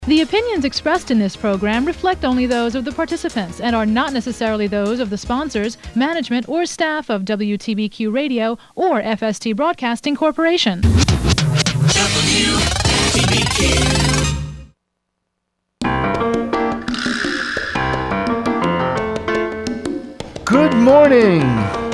The opinions expressed in this program reflect only those of the participants and are not necessarily those of the sponsors, management, or staff of WTBQ Radio or FST Broadcasting Corporation. WTBQ. Good morning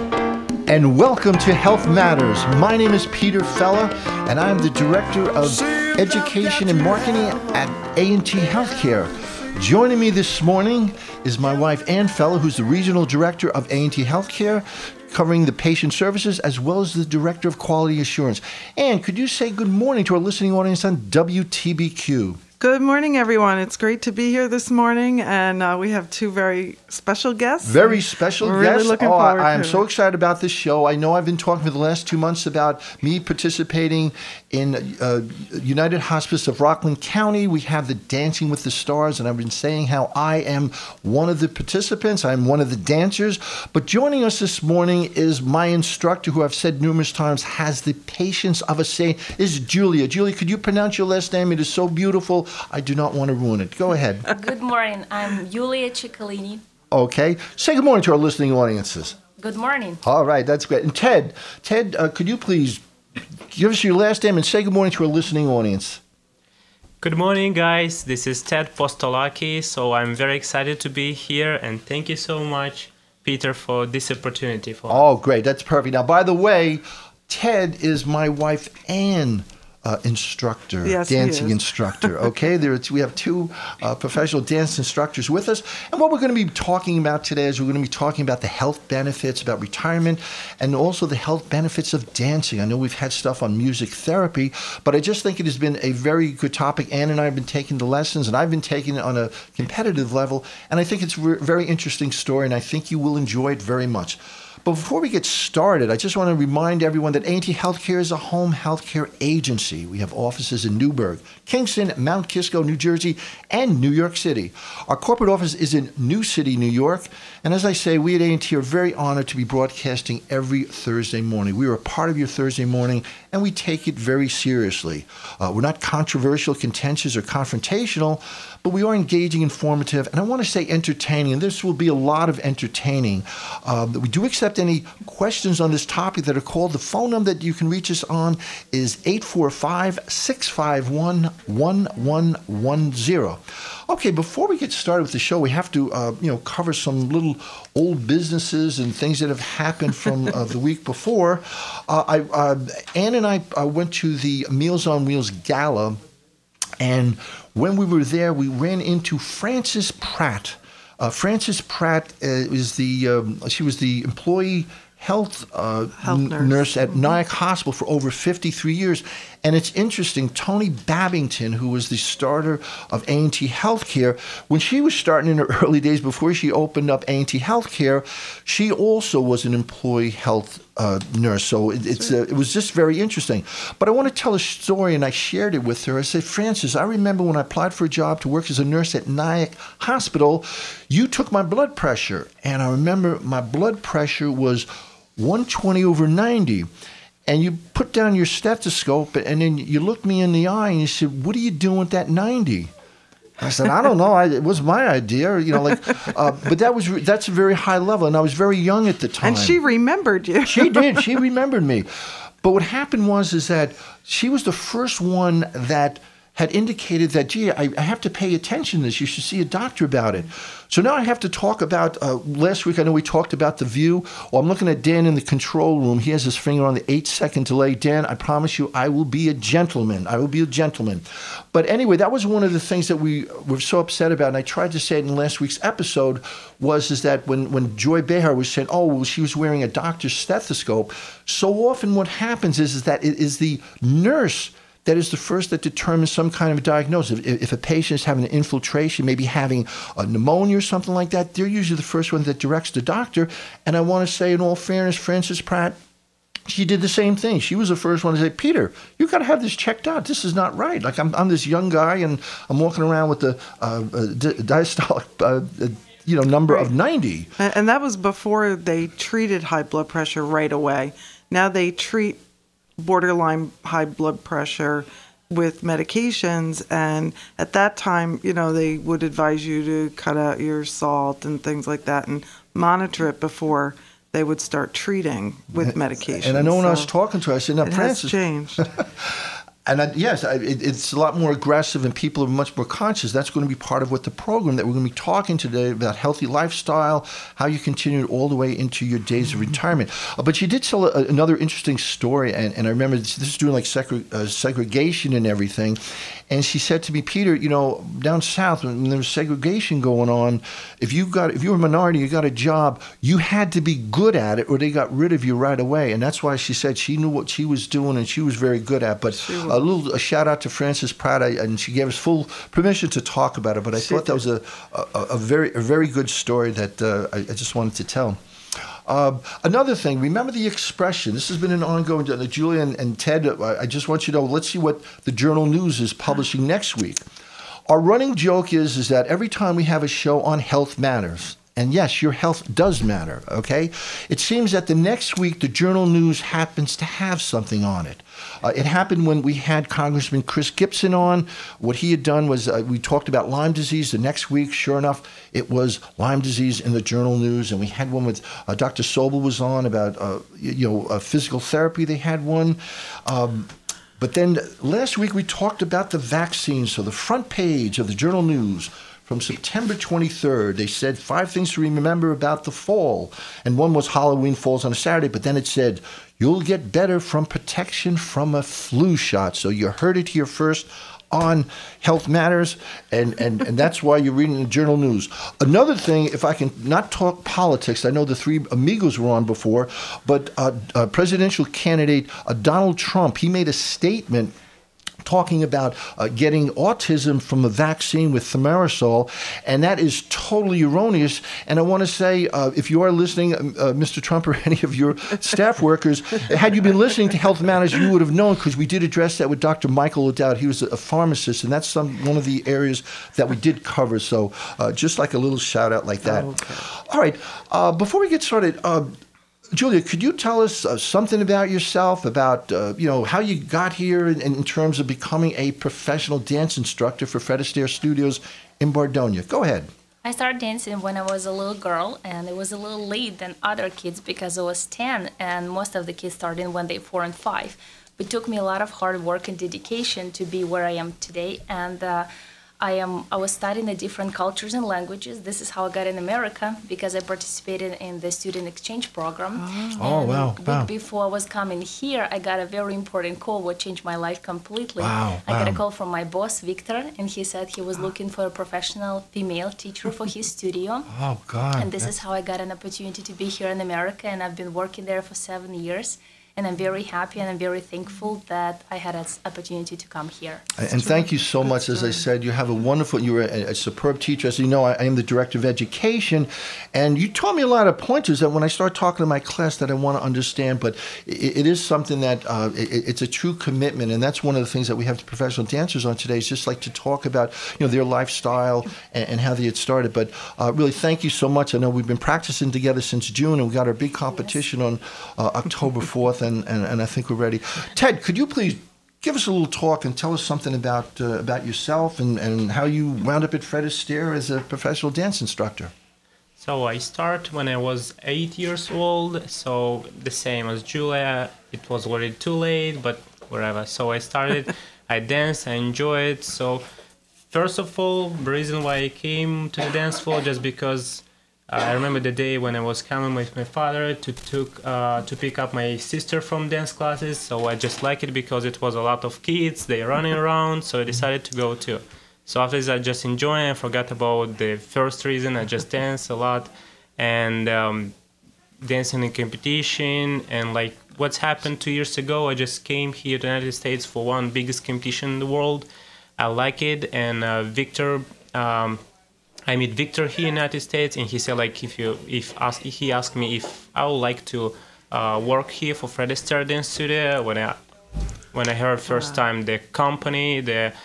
and welcome to Health Matters. My name is Peter Fella and I'm the Director of Education and Marketing at A&T Healthcare. Joining me this morning is my wife Ann Fella, who's the Regional Director of A&T Healthcare, covering the patient services as well as the Director of Quality Assurance. Ann, could you say good morning to our listening audience on WTBQ? Good morning, everyone. It's great to be here this morning, and we have two very special guests. Very special guests. Really looking forward I am to so it. excited about this show. I know I've been talking for the last 2 months about me participating in United Hospice of Rockland County. We have the Dancing with the Stars, and I've been saying how I am one of the participants. I'm one of the dancers. But joining us this morning is my instructor, who I've said numerous times has the patience of a saint, is Julia. Julia, could you pronounce your last name? It is so beautiful. I do not want to ruin it. Go ahead. Good morning. I'm Julia Ciccolini. Okay. Say good morning to our listening audiences. Good morning. All right. That's great. And Ted, could you please give us your last name and say good morning to our listening audience? Good morning, guys. This is Ted Postolaki. So I'm very excited to be here. And thank you so much, Peter, for this opportunity. Oh, great. That's perfect. Now, by the way, Ted is my wife, Ann. Instructor, yes, dancing instructor. Okay, we have two professional dance instructors with us, and what we're going to be talking about today is we're going to be talking about the health benefits, about retirement, and also the health benefits of dancing. I know we've had stuff on music therapy, but I just think it has been a very good topic. Ann and I have been taking the lessons, and I've been taking it on a competitive level, and I think it's a very interesting story, and I think you will enjoy it very much. But before we get started, I just want to remind everyone that A&T Healthcare is a home healthcare agency. We have offices in Newburgh, Kingston, Mount Kisco, New Jersey, and New York City. Our corporate office is in New City, New York. And as I say, we at A&T are very honored to be broadcasting every Thursday morning. We are a part of your Thursday morning, and we take it very seriously. We're not controversial, contentious, or confrontational, but we are engaging, informative, and I want to say entertaining, and this will be a lot of entertaining. We do accept any questions on this topic that are called. The phone number that you can reach us on is 845-651-1110. Okay, before we get started with the show, we have to cover some little old businesses and things that have happened from the week before. Ann and I went to the Meals on Wheels Gala, and when we were there, we ran into Frances Pratt. Frances Pratt she was the employee health nurse at Nyack Hospital for over 53 years. And it's interesting, Tony Babington, who was the starter of A&T Healthcare, when she was starting in her early days before she opened up A&T Healthcare, she also was an employee health nurse. So it was just very interesting. But I want to tell a story, and I shared it with her. I said, Frances, I remember when I applied for a job to work as a nurse at Nyack Hospital, you took my blood pressure. And I remember my blood pressure was 120/90. And you put down your stethoscope, and then you looked me in the eye, and you said, "What are you doing with that 90?" I said, "I don't know. It was my idea, but that's a very high level, and I was very young at the time." And she remembered you. She did. She remembered me. But what happened was that she was the first one that had indicated that, gee, I have to pay attention to this. You should see a doctor about it. So now I have to talk about, last week I know we talked about The View. Well, I'm looking at Dan in the control room. He has his finger on the 8-second delay. Dan, I promise you, I will be a gentleman. I will be a gentleman. But anyway, that was one of the things that we were so upset about, and I tried to say it in last week's episode, was that when Joy Behar was saying, oh, well, she was wearing a doctor's stethoscope, so often what happens is that it is the nurse that is the first that determines some kind of a diagnosis. If a patient is having an infiltration, maybe having a pneumonia or something like that, they're usually the first one that directs the doctor. And I want to say, in all fairness, Frances Pratt, she did the same thing. She was the first one to say, Peter, you got to have this checked out. This is not right. Like, I'm this young guy, and I'm walking around with the diastolic number of 90. And that was before they treated high blood pressure right away. Now they treat borderline high blood pressure with medications, and at that time, they would advise you to cut out your salt and things like that and monitor it before they would start treating with medication. And I know when I was talking to her, I said, now, Francis, has changed. And it's a lot more aggressive, and people are much more conscious. That's going to be part of what the program that we're going to be talking today about healthy lifestyle, how you continue it all the way into your days of retirement. But you did tell another interesting story, and I remember this is doing like segregation and everything. And she said to me, Peter, down south when there was segregation going on, if you were a minority, you got a job, you had to be good at it, or they got rid of you right away. And that's why she said she knew what she was doing, and she was very good at. But a shout out to Frances Pratt, and she gave us full permission to talk about it. But I thought that was a very good story that I just wanted to tell. Another thing, remember the expression. This has been an ongoing. Julia and Ted, I just want you to know. Let's see what the Journal News is publishing next week. Our running joke is that every time we have a show on health matters. And yes, your health does matter, okay? It seems that the next week, the Journal News happens to have something on it. It happened when we had Congressman Chris Gibson on. What he had done was we talked about Lyme disease. The next week, sure enough, it was Lyme disease in the Journal News. And we had one with Dr. Sobel was on about, physical therapy. They had one. But then last week, we talked about the vaccine. So the front page of the Journal News from September 23rd, they said 5 things to remember about the fall. And one was Halloween falls on a Saturday, but then it said, you'll get better from protection from a flu shot. So you heard it here first on Health Matters, and that's why you're reading the Journal News. Another thing, if I can not talk politics, I know the 3 amigos were on before, but presidential candidate Donald Trump, he made a statement talking about getting autism from a vaccine with thimerosal, and that is totally erroneous. And I want to say, if you are listening, Mr. Trump or any of your staff workers, had you been listening to Health Matters, you would have known, because we did address that with Dr. Michael O'Dowd. He was a pharmacist, and that's one of the areas that we did cover. So just like a little shout out like that. Okay. All right. Before we get started, Julia, could you tell us something about yourself, about how you got here in terms of becoming a professional dance instructor for Fred Astaire Studios in Bardonia? Go ahead. I started dancing when I was a little girl, and it was a little late than other kids because I was 10, and most of the kids started when they're 4 and 5. It took me a lot of hard work and dedication to be where I am today, and I was studying the different cultures and languages. This is how I got in America, because I participated in the student exchange program. Oh, wow. Week before I was coming here, I got a very important call what changed my life completely. Wow. I got a call from my boss, Victor, and he said he was looking for a professional female teacher for his studio. Oh, God. And this is how I got an opportunity to be here in America, and I've been working there for 7 years. And I'm very happy and I'm very thankful that I had an opportunity to come here. And thank you so much. As I said, you have you're a superb teacher. As you know, I am the director of education. And you taught me a lot of pointers that when I start talking to my class that I want to understand. But it is something that it's a true commitment. And that's one of the things that we have the professional dancers on today, is just like to talk about their lifestyle and how they had started. But really, thank you so much. I know we've been practicing together since June, and we got our big competition on October 4th. And I think we're ready. Ted, could you please give us a little talk and tell us something about yourself and how you wound up at Fred Astaire as a professional dance instructor? So I started when I was 8 years old, so the same as Julia. It was already too late, but whatever. So I started, I danced, I enjoyed it. So first of all, the reason why I came to the dance floor, just because I remember the day when I was coming with my father to pick up my sister from dance classes. So I just liked it because it was a lot of kids, they running around. So I decided to go too. So after this, I just enjoyed it. I forgot about the first reason. I just danced a lot and dancing in competition. And like what's happened 2 years ago, I just came here to the United States for one biggest competition in the world. I like it. And Victor. I meet Victor here in the United States, and he said like he asked me if I would like to work here for Fred Astaire Dance Studio. When I heard first time the company,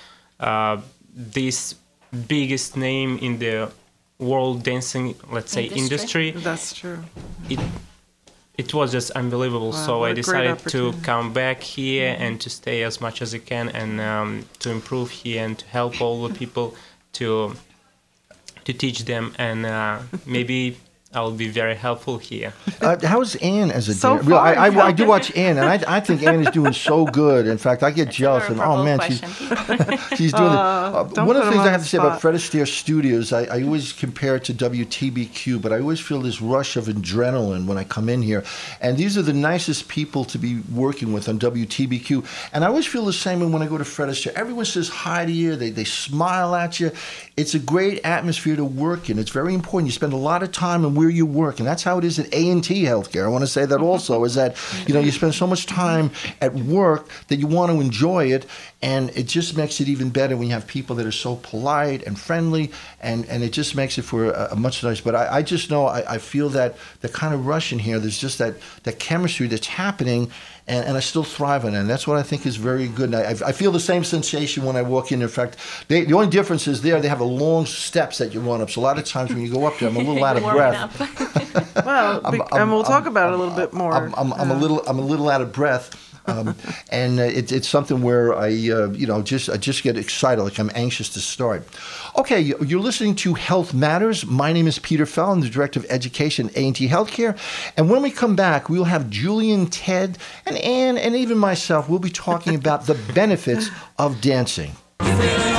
this biggest name in the world dancing, let's say industry. That's true. it was just unbelievable. Wow, So what I a great decided to opportunity. come back here and to stay as much as I can, and to improve here and to help all the people to teach them, and maybe I'll be very helpful here. How's Anne as a So dancer? Well, I far. do watch Anne, and I think Anne is doing so good. In fact, I get jealous. And oh man, she's doing it. Don't One of put the things him on I have the to say about spot. Fred Astaire Studios, I always compare it to WTBQ, but I always feel this rush of adrenaline when I come in here. And these are the nicest people to be working with on WTBQ. And I always feel the same when I go to Fred Astaire. Everyone says hi to you. They smile at you. It's a great atmosphere to work in. It's very important. You spend a lot of time in where you work, and that's how it is at A&T Healthcare. I want to say that also, is that, you spend so much time at work that you want to enjoy it, and it just makes it even better when you have people that are so polite and friendly, and it just makes it for a much nicer. But I just know, I feel that the kind of rush in here, there's just that chemistry that's happening, and I still thrive on it. And that's what I think is very good. And I feel the same sensation when I walk in. In fact, the only difference is they have a long steps that you run up. So a lot of times when you go up there, I'm a little out of breath. Well, and we'll talk about it a little bit more. I'm a little out of breath. And it's something where I just get excited, like I'm anxious to start. Okay, you're listening to Health Matters. My name is Peter Fell. I'm the Director of Education at A&T Healthcare. And when we come back, we'll have Julian, Ted, and Anne, and even myself. We'll be talking about the benefits of dancing. I'm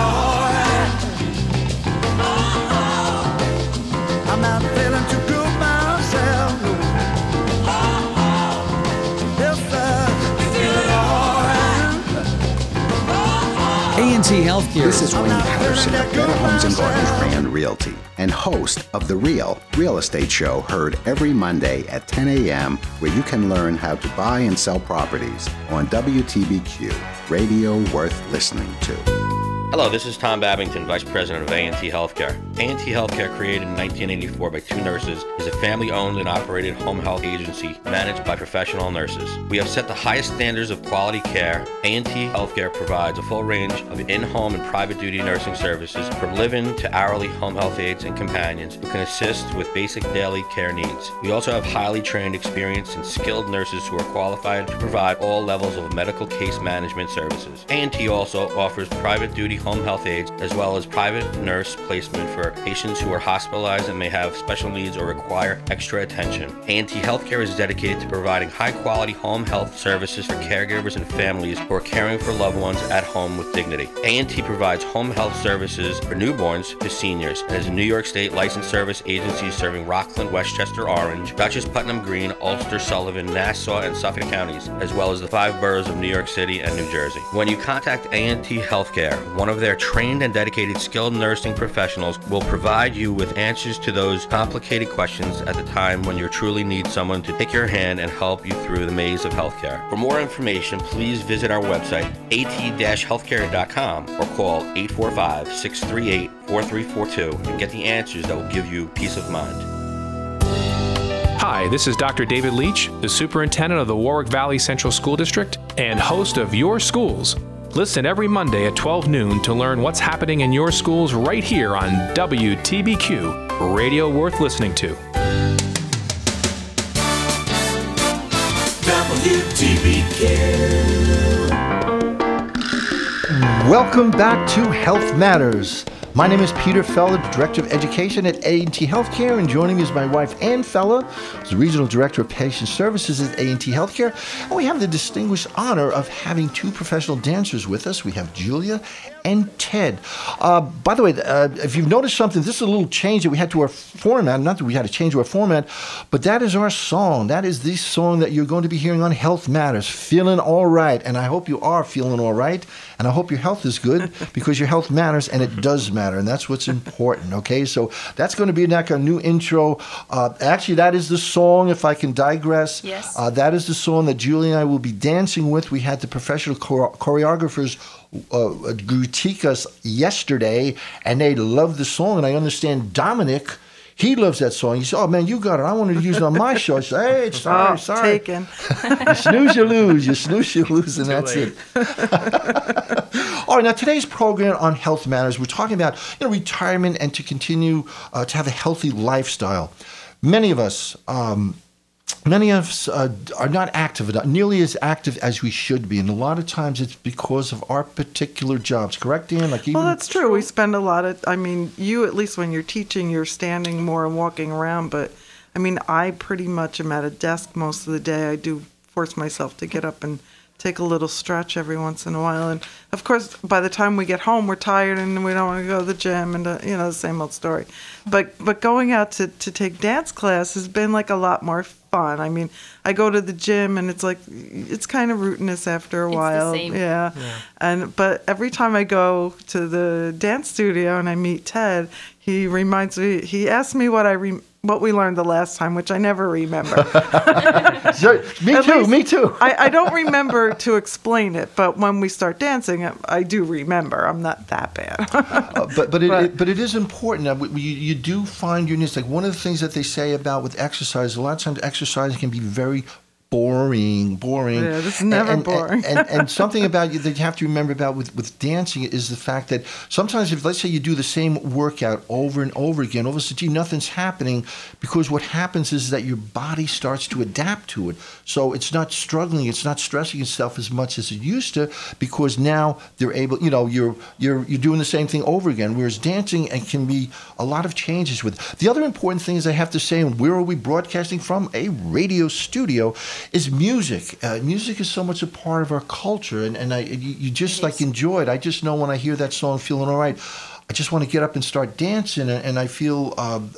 not feeling too good myself. A&T Healthcare. This is Wayne Patterson of Better Homes and Gardens Brand Realty and host of The Real Estate Show, heard every Monday at 10 a.m., where you can learn how to buy and sell properties on WTBQ, radio worth listening to. Hello, this is Tom Babington, Vice President of A&T Healthcare. A&T Healthcare, created in 1984 by two nurses, is a family-owned and operated home health agency managed by professional nurses. We have set the highest standards of quality care. A&T Healthcare provides a full range of in-home and private duty nursing services, from live-in to hourly home health aides and companions who can assist with basic daily care needs. We also have highly trained, experienced, and skilled nurses who are qualified to provide all levels of medical case management services. A&T also offers private duty home health aides, as well as private nurse placement for patients who are hospitalized and may have special needs or require extra attention. A&T Healthcare is dedicated to providing high-quality home health services for caregivers and families who are caring for loved ones at home with dignity. A&T provides home health services for newborns to seniors and is a New York State licensed service agency serving Rockland, Westchester, Orange, Dutchess, Putnam Green, Ulster, Sullivan, Nassau, and Suffolk counties, as well as the 5 boroughs of New York City and New Jersey. When you contact A&T Healthcare, one of their trained and dedicated skilled nursing professionals will provide you with answers to those complicated questions at the time when you truly need someone to take your hand and help you through the maze of healthcare. For more information, please visit our website, at-healthcare.com, or call 845-638-4342 and get the answers that will give you peace of mind. Hi, this is Dr. David Leach, the superintendent of the Warwick Valley Central School District and host of Your Schools. Listen every Monday at 12 noon to learn what's happening in your schools right here on WTBQ, radio worth listening to. WTBQ. Welcome back to Health Matters. My name is Peter Fella, Director of Education at A&T Healthcare, and joining me is my wife, Ann Fella, who's the Regional Director of Patient Services at A&T Healthcare. And we have the distinguished honor of having two professional dancers with us. We have Julia and Ted. By the way, if you've noticed something, this is a little change that we had to our format. Not that we had to change our format, but that is our song. That is the song that you're going to be hearing on Health Matters, Feeling All Right. And I hope you are feeling all right. And I hope your health is good, because your health matters, and it does matter. And that's what's important, okay? So that's going to be like a new intro. Actually, that is the song, if I can digress. Yes. That is the song that Julie and I will be dancing with. We had the professional choreographers critique us yesterday, and they loved the song. And I understand Dominic, he loves that song. He said, "Oh man, you got it. I wanted to use it on my show." I said, "Hey, sorry. Taken. You snooze, you lose. You snooze, you lose, and that's it." All right, now today's program on Health Matters, we're talking about retirement and to continue to have a healthy lifestyle. Many of us many of us are not active, not nearly as active as we should be. And a lot of times it's because of our particular jobs. Correct, Dan? Well, that's true. We spend a lot of, you, at least when you're teaching, you're standing more and walking around. But, I pretty much am at a desk most of the day. I do force myself to get up and take a little stretch every once in a while. And, of course, by the time we get home, we're tired and we don't want to go to the gym and, the same old story. But going out to take dance class has been, like, a lot more fun. I go to the gym and it's kind of routinous after a while. It's the same. Yeah. But every time I go to the dance studio and I meet Ted, he reminds me, he asks me what we learned the last time, which I never remember. Me too. I don't remember to explain it, but when we start dancing, I do remember. I'm not that bad. But it is important. You do find your niche. Like one of the things that they say about with exercise, a lot of times exercise can be very boring. Yeah, this is never boring. And something about you that you have to remember about with dancing is the fact that sometimes if, let's say, you do the same workout over and over again, all of a sudden nothing's happening, because what happens is that your body starts to adapt to it. So it's not struggling, it's not stressing itself as much as it used to, because now they're able, you're doing the same thing over again. Whereas dancing can be a lot of changes with. The other important thing is I have to say, and where are we broadcasting from? A radio studio. Is music. Music is so much a part of our culture, and you just enjoy it. I just know when I hear that song, Feeling All Right, I just want to get up and start dancing, and I feel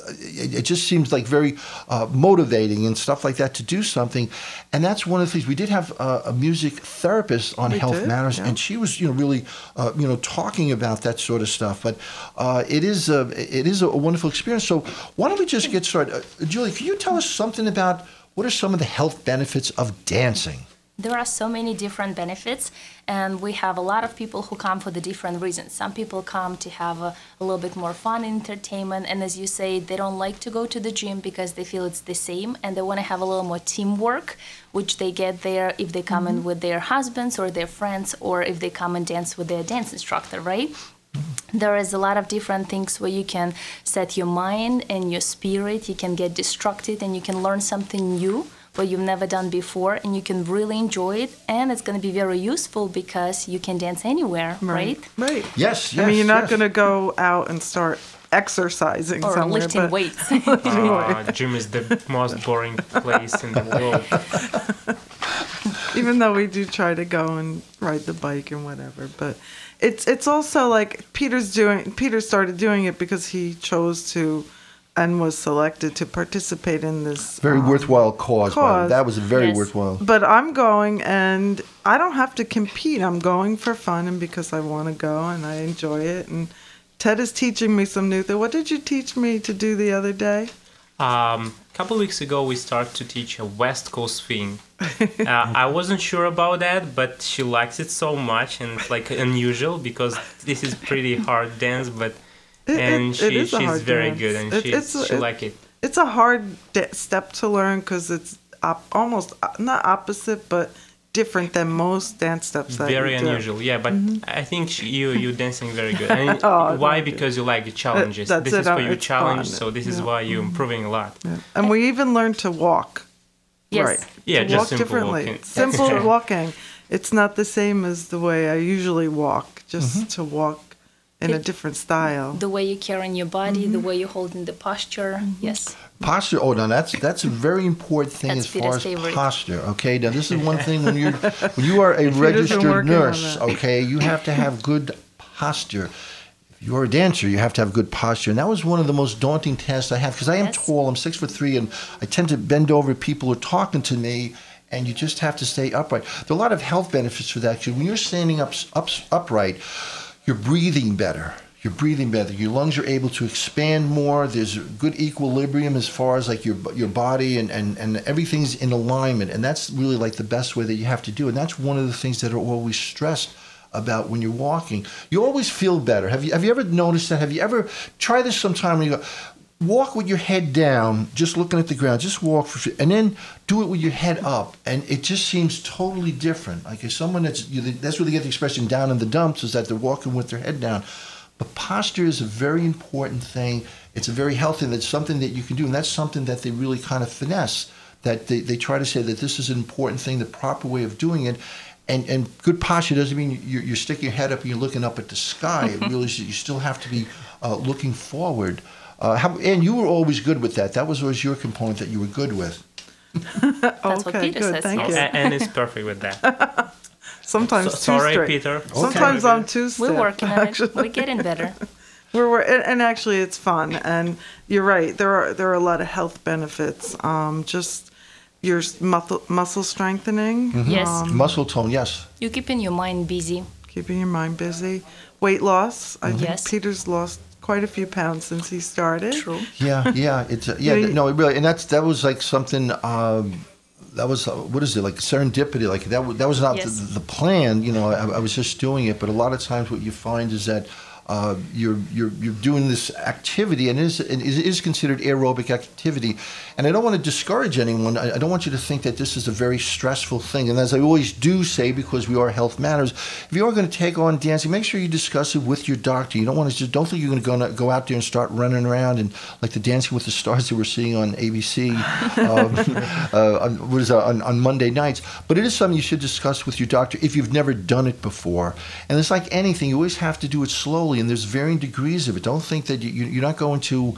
it just seems like very motivating and stuff like that to do something. And that's one of the things. We did have a music therapist on Health Matters, and she was really talking about that sort of stuff. But it is a wonderful experience. So why don't we just get started? Julie, can you tell us something about what are some of the health benefits of dancing? There are so many different benefits, and we have a lot of people who come for the different reasons. Some people come to have a little bit more fun and entertainment, and as you say, they don't like to go to the gym because they feel it's the same, and they want to have a little more teamwork, which they get there if they come in with their husbands or their friends, or if they come and dance with their dance instructor, right? There is a lot of different things where you can set your mind and your spirit. You can get distracted and you can learn something new what you've never done before, and you can really enjoy it, and it's going to be very useful because you can dance anywhere, right? Right. Yes. You're not going to go out and start exercising or somewhere, lifting weights. Gym is the most boring place in the world. Even though we do try to go and ride the bike and whatever, but it's also like Peter started doing it because he chose to and was selected to participate in this very worthwhile cause. That was very worthwhile. But I'm going, and I don't have to compete. I'm going for fun and because I want to go and I enjoy it. And Ted is teaching me some new things. What did you teach me to do the other day? A couple weeks ago, we started to teach a West Coast swing. I wasn't sure about that, but she likes it so much, and it's like unusual because this is pretty hard dance, but she's very good, and she likes it. It's a hard step to learn because it's almost not opposite, but different than most dance steps that very you do. Unusual, yeah, but I think you're dancing very good. And why? Because you like the challenges. This is for you challenge, so this is why you're improving a lot. Yeah. And we even learned to walk. Yes. Right. Yeah, to just walk simple differently. walking. Simple walking. It's not the same as the way I usually walk. Just to walk in a different style. The way you carry your body, the way you hold in the posture. Yes. Posture. Oh, now that's a very important thing as far as posture. Okay, now this is one thing when you are a registered nurse. Okay, you have to have good posture. If you're a dancer, you have to have good posture, and that was one of the most daunting tasks I have because I am tall. I'm 6'3", and I tend to bend over. People are talking to me, and you just have to stay upright. There are a lot of health benefits for that. When you're standing upright, you're breathing better. Your lungs are able to expand more. There's good equilibrium as far as like your body and everything's in alignment. And that's really like the best way that you have to do it. And that's one of the things that are always stressed about when you're walking. You always feel better. Have you ever noticed that? Have you ever tried this sometime when you go, walk with your head down, just looking at the ground, just walk and then do it with your head up, and it just seems totally different. Like if someone that's where they get the expression down in the dumps, is that they're walking with their head down. But posture is a very important thing. It's a very healthy, that's something that you can do, and that's something that they really kind of finesse, that they try to say that this is an important thing, the proper way of doing it. And good posture doesn't mean you're sticking your head up and you're looking up at the sky. It really is, you still have to be looking forward. And you were always good with that. That was always your component that you were good with. That's what Peter says. Thank you. And is perfect with that. Sometimes too sorry, straight. Peter. Sometimes I'm too stiff. We're working on it. We're getting better. And actually, it's fun. And you're right. There are a lot of health benefits. Just your muscle strengthening. Mm-hmm. Yes. Muscle tone. Yes. You're keeping your mind busy. Keeping your mind busy. Weight loss. I think Yes. Peter's lost quite a few pounds since he started. True. Yeah. It's no, it really, and that was like something. That was what is it, like serendipity? Like that was not Yes. the plan. I was just doing it. But a lot of times, what you find is that you're doing this activity, and it is considered aerobic activity. And I don't want to discourage anyone. I don't want you to think that this is a very stressful thing. And as I always do say, because we are Health Matters, if you are going to take on dancing, make sure you discuss it with your doctor. You don't want to don't think you're going to go out there and start running around and like the Dancing with the Stars that we're seeing on ABC on Monday nights. But it is something you should discuss with your doctor if you've never done it before. And it's like anything, you always have to do it slowly, and there's varying degrees of it. Don't think that you're not going to,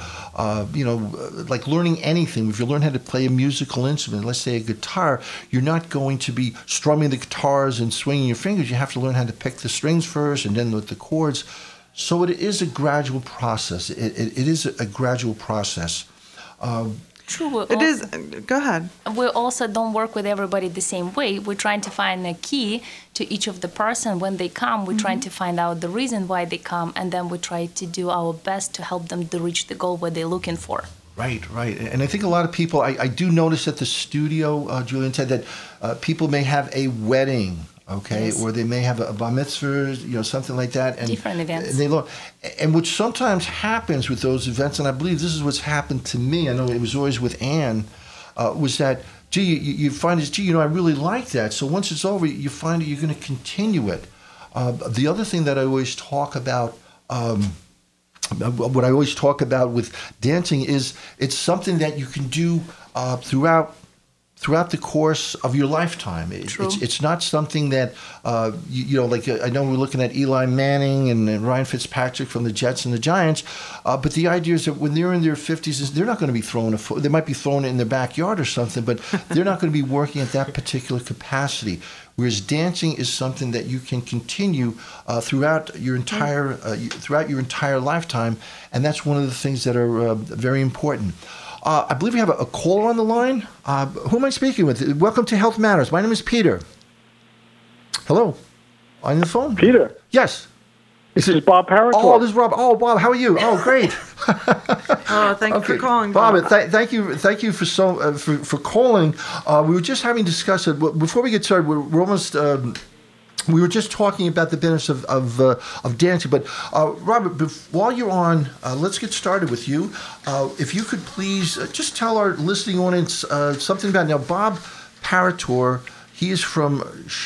like learning anything. If you learn how to play a musical instrument, let's say a guitar, you're not going to be strumming the guitars and swinging your fingers. You have to learn how to pick the strings first and then with the chords. So it is a gradual process. It is a gradual process. True. It is. Go ahead. We also don't work with everybody the same way. We're trying to find a key to each of the person. When they come, we're trying to find out the reason why they come, and then we try to do our best to help them to reach the goal what they're looking for. Right. And I think a lot of people, I do notice at the studio, Julian said that people may have a wedding, okay, Yes. or they may have a bar mitzvah, something like that. And Different events. And what sometimes happens with those events, and I believe this is what's happened to me, I know it was always with Anne, was that, you find this, I really like that. So once it's over, you find that you're going to continue it. The other thing that I always talk about, what I always talk about with dancing is it's something that you can do throughout the course of your lifetime. It's not something that, like I know we're looking at Eli Manning and Ryan Fitzpatrick from the Jets and the Giants, but the idea is that when they're in their 50s, they're not going to be throwing they might be throwing it in their backyard or something, but they're not going to be working at that particular capacity. Whereas dancing is something that you can continue throughout your entire lifetime, and that's one of the things that are very important. I believe we have a caller on the line. Who am I speaking with? Welcome to Health Matters. My name is Peter. Hello. On the phone? Peter. Yes. This is Bob Parator. Oh, this is Rob. Oh, Bob, how are you? Oh, great. Thank you for calling, Bob. Thank you for calling. We were just having discussed it before we get started. We're almost. We were just talking about the benefits of dancing, but Robert, while you're on, let's get started with you. If you could please just tell our listening audience something about now. Bob Parator, he is from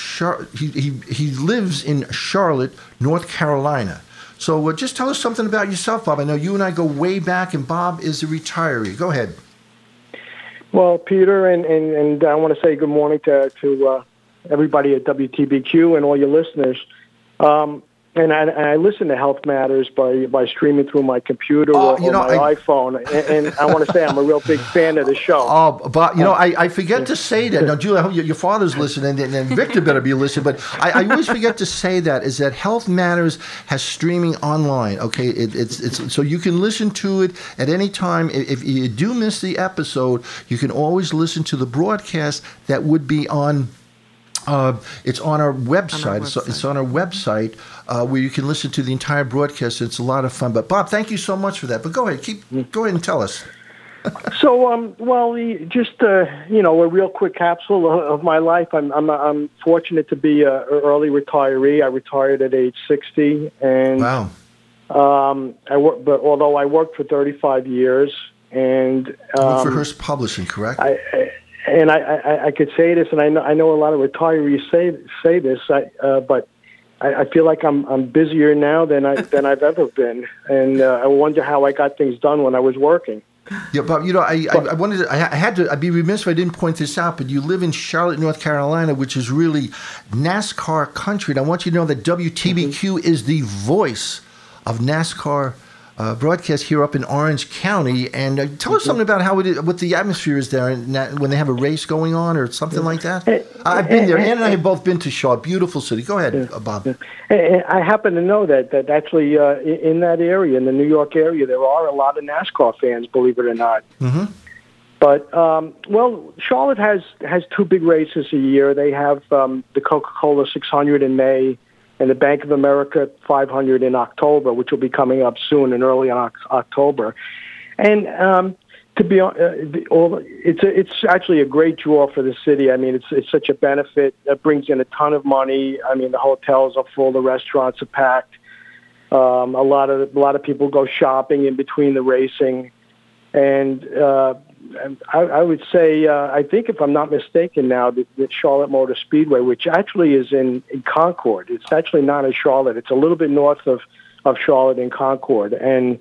he lives in Charlotte, North Carolina. So just tell us something about yourself, Bob. I know you and I go way back, and Bob is a retiree. Go ahead. Well, Peter, and I want to say good morning to everybody at WTBQ and all your listeners. And I listen to Health Matters by streaming through my computer or my iPhone. And I want to say I'm a real big fan of the show. Oh, but I forget to say that. Now, Julie, I hope your father's listening, and Victor better be listening. But I always forget to say that Health Matters has streaming online. Okay, it's so you can listen to it at any time. If you do miss the episode, you can always listen to the broadcast that would be on. It's on our website. It's on our website where you can listen to the entire broadcast. It's a lot of fun. But Bob, thank you so much for that. But go ahead, go ahead and tell us. So, just a real quick capsule of my life. I'm fortunate to be an early retiree. I retired at age 60, and wow. But although I worked for 35 years, and for Hearst Publishing, correct? And I could say this, and I know a lot of retirees say this, but I feel like I'm busier now than I've ever been, and I wonder how I got things done when I was working. Yeah, Bob, I wanted to, I had to, I'd be remiss if I didn't point this out, but you live in Charlotte, North Carolina, which is really NASCAR country. And I want you to know that WTBQ is the voice of NASCAR broadcast here up in Orange County. And tell us something about what the atmosphere is there when they have a race going on or something like that. I've been there. Ann and I have both been to Charlotte. Beautiful city. Go ahead, Bob. I happen to know that actually in that area, in the New York area, there are a lot of NASCAR fans, believe it or not. Mm-hmm. But, Charlotte has two big races a year. They have the Coca-Cola 600 in May and the Bank of America 500 in October, which will be coming up soon in early October. And to be it's actually a great draw for the city. I mean, it's such a benefit. It brings in a ton of money. I mean, the hotels are full, the restaurants are packed. A lot of people go shopping in between the racing, and I would say I think if I'm not mistaken now, the Charlotte Motor Speedway, which actually is in Concord, it's actually not in Charlotte. It's a little bit north of Charlotte in Concord, and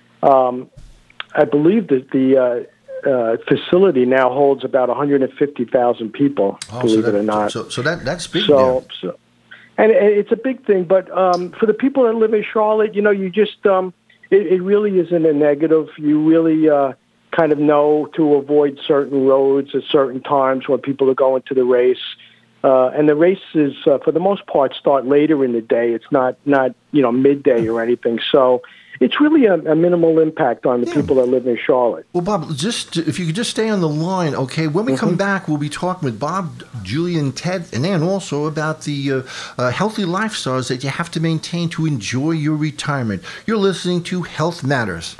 I believe that the facility now holds about 150,000 people. Believe it or not. So that's big. And it's a big thing. But for the people that live in Charlotte, you just it really isn't a negative. You really kind of know to avoid certain roads at certain times when people are going to the race. And the races, for the most part, start later in the day. It's not midday or anything. So it's really a minimal impact on the people that live in Charlotte. Well, Bob, if you could just stay on the line, okay? When we come back, we'll be talking with Bob, Julian, Ted, and Ann also about the healthy lifestyles that you have to maintain to enjoy your retirement. You're listening to Health Matters.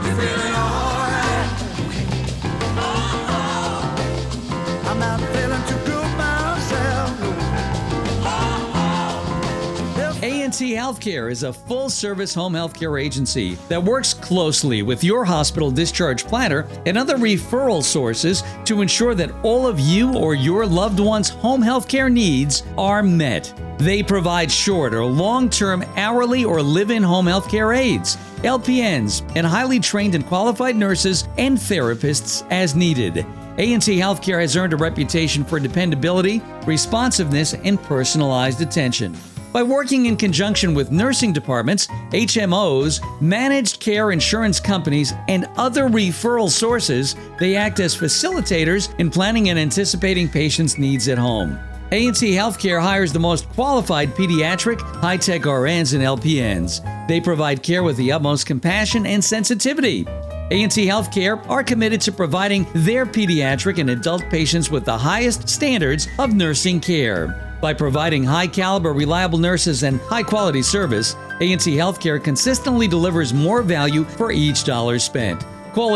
A&T Healthcare is a full-service home healthcare agency that works closely with your hospital discharge planner and other referral sources to ensure that all of you or your loved one's home healthcare needs are met. They provide short or long-term hourly or live-in home healthcare aides, LPNs, and highly trained and qualified nurses and therapists as needed. A&T Healthcare has earned a reputation for dependability, responsiveness, and personalized attention. By working in conjunction with nursing departments, HMOs, managed care insurance companies, and other referral sources, they act as facilitators in planning and anticipating patients' needs at home. A&T Healthcare hires the most qualified pediatric, high-tech RNs and LPNs. They provide care with the utmost compassion and sensitivity. A&T Healthcare are committed to providing their pediatric and adult patients with the highest standards of nursing care. By providing high-caliber, reliable nurses and high-quality service, A&T Healthcare consistently delivers more value for each dollar spent. Call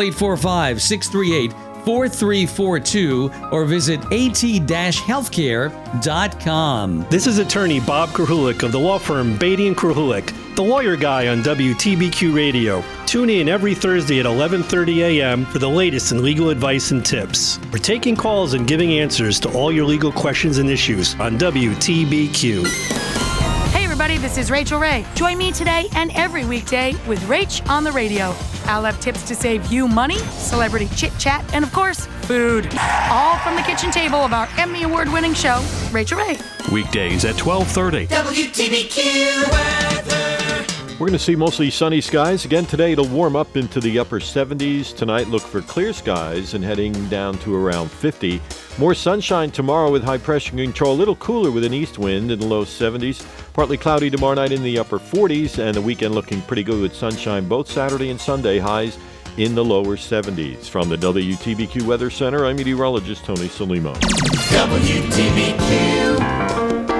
845-638-4342 or visit at-healthcare.com. This is attorney Bob Krahulik of the law firm Beatty & Krahulik, the lawyer guy on WTBQ Radio. Tune in every Thursday at 11:30 a.m. for the latest in legal advice and tips. We're taking calls and giving answers to all your legal questions and issues on WTBQ. Hey everybody, this is Rachel Ray. Join me today and every weekday with Rach on the radio. I'll have tips to save you money, celebrity chit-chat, and of course, food. All from the kitchen table of our Emmy Award-winning show, Rachel Ray. Weekdays at 12:30. WTBQ weather. We're going to see mostly sunny skies. Again, today it'll warm up into the upper 70s. Tonight, look for clear skies and heading down to around 50. More sunshine tomorrow with high pressure control. A little cooler with an east wind in the low 70s. Partly cloudy tomorrow night in the upper 40s. And the weekend looking pretty good with sunshine both Saturday and Sunday. Highs in the lower 70s. From the WTBQ Weather Center, I'm meteorologist Tony Salimo. WTBQ.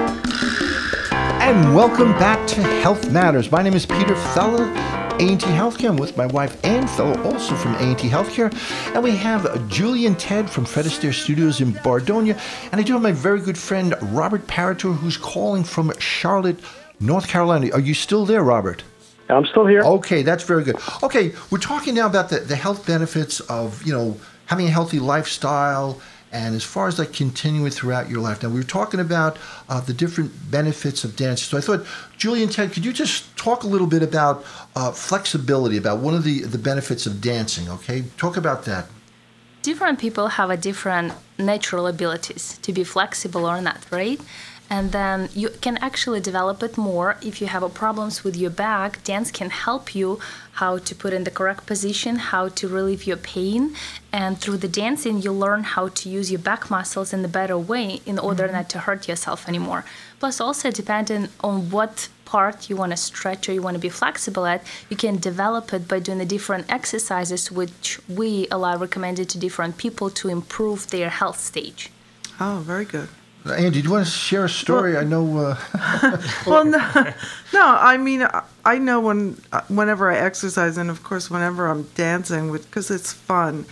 And welcome back to Health Matters. My name is Peter Feller, A&T Healthcare. I'm with my wife Ann Feller, also from A&T Healthcare. And we have Julian Ted from Fred Astaire Studios in Bardonia. And I do have my very good friend Robert Parator, who's calling from Charlotte, North Carolina. Are you still there, Robert? I'm still here. Okay, that's very good. Okay, we're talking now about the health benefits of, having a healthy lifestyle and as far as like continuing throughout your life. Now, we were talking about the different benefits of dance. So I thought, Julie and Ted, could you just talk a little bit about flexibility, about one of the benefits of dancing, okay? Talk about that. Different people have a different natural abilities to be flexible or not, right? And then you can actually develop it more if you have problems with your back. Dance can help you how to put in the correct position, how to relieve your pain. And through the dancing, you learn how to use your back muscles in a better way in order not to hurt yourself anymore. Plus, also depending on what part you want to stretch or you want to be flexible at, you can develop it by doing the different exercises which we allow recommended to different people to improve their health stage. Oh, very good. Andy, do you want to share a story? I know. Well, no. I mean, I know whenever I exercise, and of course, whenever I'm dancing, because it's fun.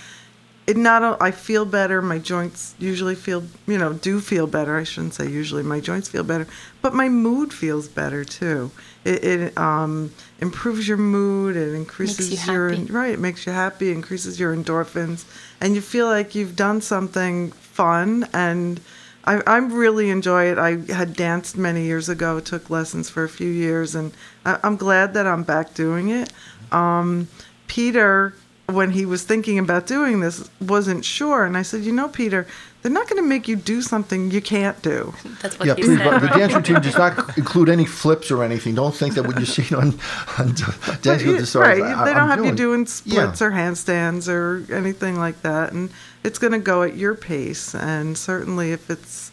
I feel better. My joints usually do feel better. I shouldn't say usually. My joints feel better, but my mood feels better too. It improves your mood. It increases it makes you happy. Increases your endorphins, and you feel like you've done something fun. And I really enjoy it. I had danced many years ago. Took lessons for a few years, and I'm glad that I'm back doing it. Peter, when he was thinking about doing this, wasn't sure. And I said, Peter, they're not going to make you do something you can't do. That's what he said. But the dance routine does not include any flips or anything. Don't think that what you see on Dancing with the Stars. Right. They don't have you doing splits or handstands or anything like that. And it's going to go at your pace. And certainly if it's,